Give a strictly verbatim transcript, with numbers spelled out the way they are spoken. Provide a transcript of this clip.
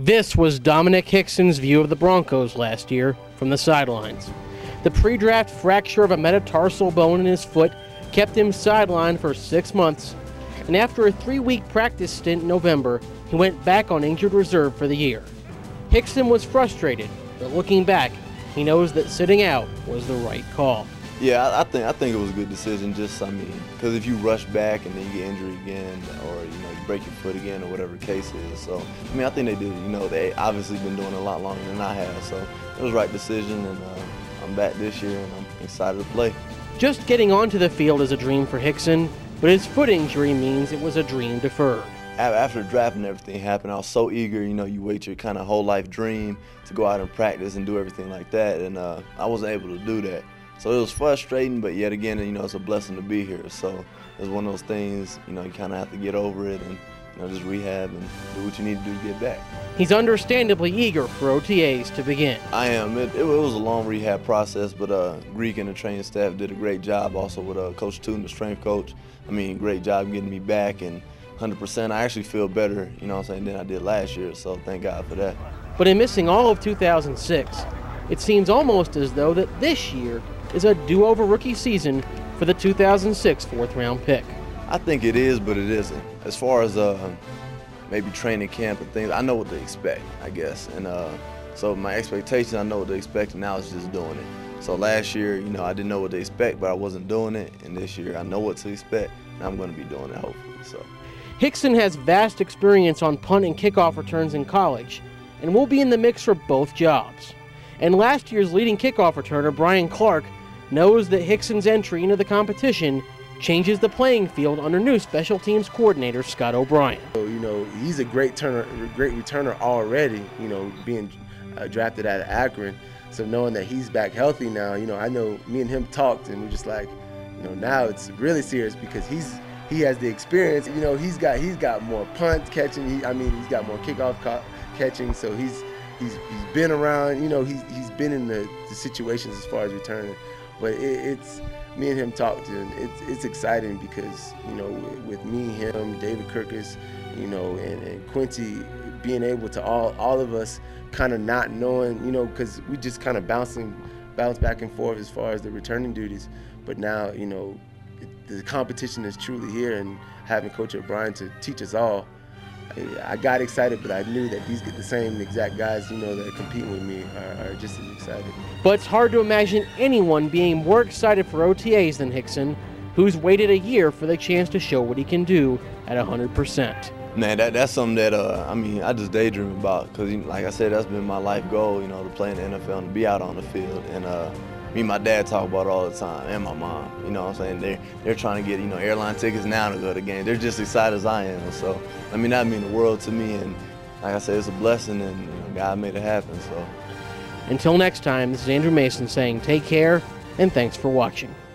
This was Dominic Hickson's view of the Broncos last year from the sidelines. The pre-draft fracture of a metatarsal bone in his foot kept him sidelined for six months, and after a three-week practice stint in November, he went back on injured reserve for the year. Hickson was frustrated, but looking back, he knows that sitting out was the right call. Yeah, I, I think I think it was a good decision. Just I mean, because if you rush back and then you get injured again, or you know you break your foot again, or whatever the case is. So I mean, I think they did. You know, they obviously been doing it a lot longer than I have. So it was the right decision, and uh, I'm back this year, and I'm excited to play. Just getting onto the field is a dream for Hickson, but his foot injury means it was a dream deferred. After the draft and everything happened, I was so eager. You know, you wait your kind of whole life dream to go out and practice and do everything like that, and uh, I wasn't able to do that. So it was frustrating, but yet again, you know, it's a blessing to be here. So it's one of those things, you know, you kind of have to get over it and, you know, just rehab and do what you need to do to get back. He's understandably eager for O T As to begin. I am. It, it, it was a long rehab process, but uh, Greek and the training staff did a great job. Also with uh, Coach Tootin, the strength coach. I mean, great job getting me back, and one hundred percent. I actually feel better, you know what I'm saying, than I did last year. So thank God for that. But in missing all of two thousand six, it seems almost as though that this year is a do-over rookie season for the two thousand six fourth-round pick. I think it is, but it isn't. As far as uh, maybe training camp and things, I know what to expect, I guess. And uh, so my expectations, I know what to expect, and now it's just doing it. So last year, you know, I didn't know what to expect, but I wasn't doing it. And this year, I know what to expect, and I'm going to be doing it, hopefully. So Hickson has vast experience on punt and kickoff returns in college, and will be in the mix for both jobs. And last year's leading kickoff returner, Brian Clark, knows that Hickson's entry into the competition changes the playing field under new special teams coordinator Scott O'Brien. So, you know, he's a great turner, great returner already, you know, being uh, drafted out of Akron. So knowing that he's back healthy now, you know, I know me and him talked, and we're just like, you know, now it's really serious because he's he has the experience. You know, he's got he's got more punt catching. He, I mean, he's got more kickoff ca catching. So he's he's he's been around. You know, he's he's been in the, the situations as far as returning. But it, it's me and him talked, and it's it's exciting because, you know, with, with me, him, David Kirkus, you know, and, and Quincy, being able to all all of us kind of not knowing, you know, because we just kind of bouncing bounce back and forth as far as the returning duties. But now, you know, the competition is truly here, and having Coach O'Brien to teach us all, I got excited, but I knew that these the same exact guys, you know, that are competing with me are, are just as excited. But it's hard to imagine anyone being more excited for O T As than Hickson, who's waited a year for the chance to show what he can do at one hundred percent. Man, that, that's something that, uh, I mean, I just daydream about because, like I said, that's been my life goal, you know, to play in the N F L and to be out on the field. And uh, me and my dad talk about it all the time, and my mom, you know what I'm saying? They're, they're trying to get, you know, airline tickets now to go to the game. They're just excited as I am. So, I mean, that means the world to me. And like I said, it's a blessing, and you know, God made it happen. So, until next time, this is Andrew Mason saying take care and thanks for watching.